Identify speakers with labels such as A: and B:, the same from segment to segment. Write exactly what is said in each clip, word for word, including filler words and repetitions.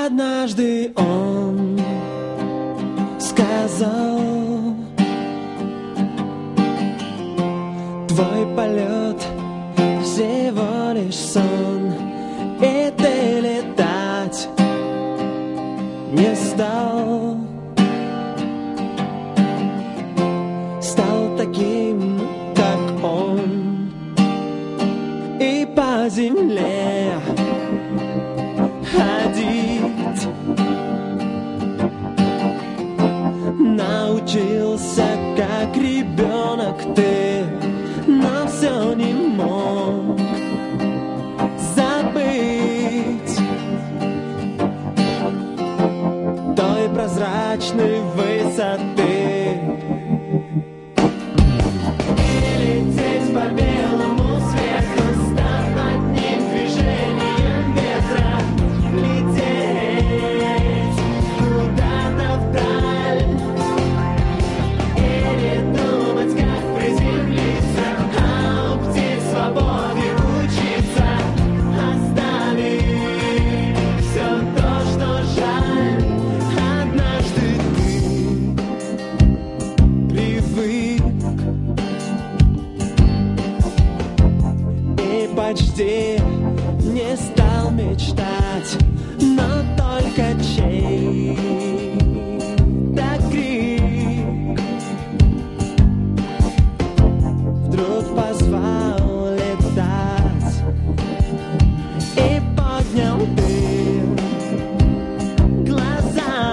A: Однажды он сказал: твой полет всего лишь сон, и ты летать не стал. Стал таким, как он, и по земле ходить научился, как ребенок ты, но все не мог забыть той прозрачной высоты. И лететь по белому свету, став одним движением ветра, лететь куда-то вдаль, или думать, как приземлиться, а у птиц свободы учиться, оставить все то, что жаль. Однажды ты привык и почти не стал мечтать, но только чей-то крик вдруг позвал летать, и поднял ты глаза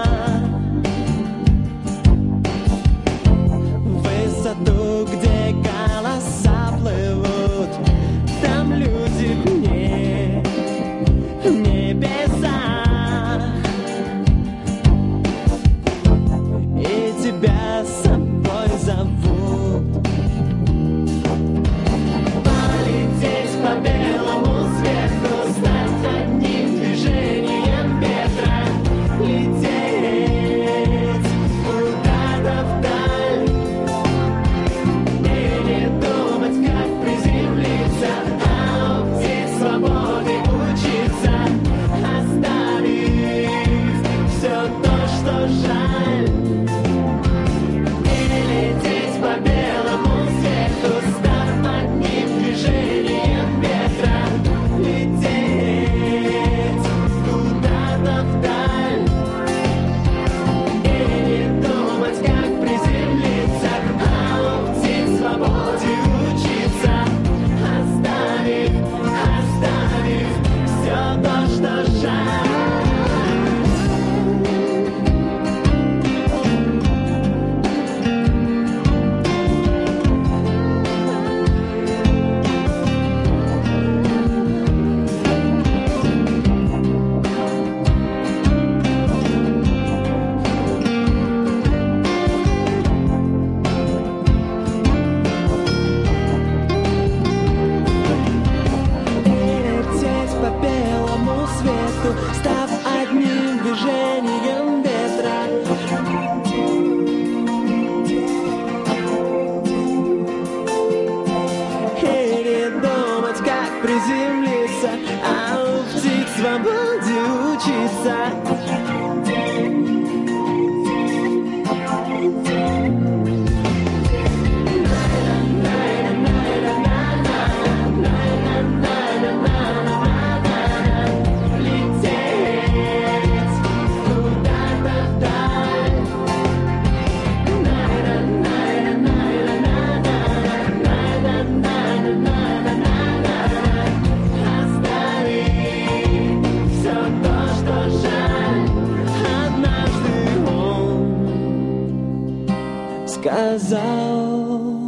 A: в высоту, где голоса плывут, там люди мне в небесах, и тебя с собой зовут. Полететь по белому свету, стать одним движением ветра, лететь куда-то вдаль, или думать, как приземлиться, а у птиц свободы учиться, оставив все то, что жаль. И лететь по белому свету, став одним движением ветра, лететь куда-то вдаль, или думать, как приземлиться, а у птиц свободе учиться, оставив, оставив все то, что жаль. Лететь по белому свету, став одним движением ветра, или думать, как приземлиться, а у птиц свободе учиться. Лететь куда-то вдаль, оставить все то, что жаль. Однажды он сказал: